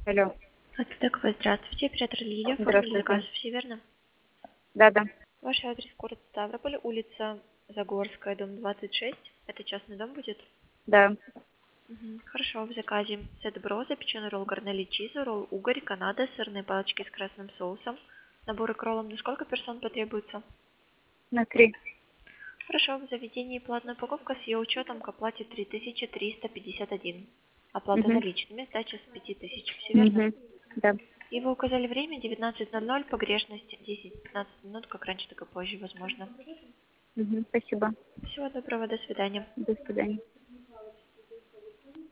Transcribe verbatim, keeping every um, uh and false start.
Алло. Так, вы здравствуйте, оператор Лилия, оформили Здравствуйте. заказ, все верно? Да, да. Ваш адрес город Ставрополь, улица Загорская, дом двадцать шесть. Это частный дом будет? Да. Мгм. Хорошо, в заказе сет бро, запеченный ролл гарнели чиза, ролл угорь, канада, сырные палочки с красным соусом. Наборы к роллам на сколько персон потребуется? На три. Хорошо, в заведении платная упаковка с ее учетом к оплате три тысячи триста пятьдесят один. Оплата Угу. наличными, сдача с пяти тысяч, все верно? Угу. Да. И вы указали время девятнадцать ноль ноль, погрешность десять-пятнадцать минут, как раньше, так и позже, возможно. Угу. Спасибо. Всего доброго, до свидания. До свидания.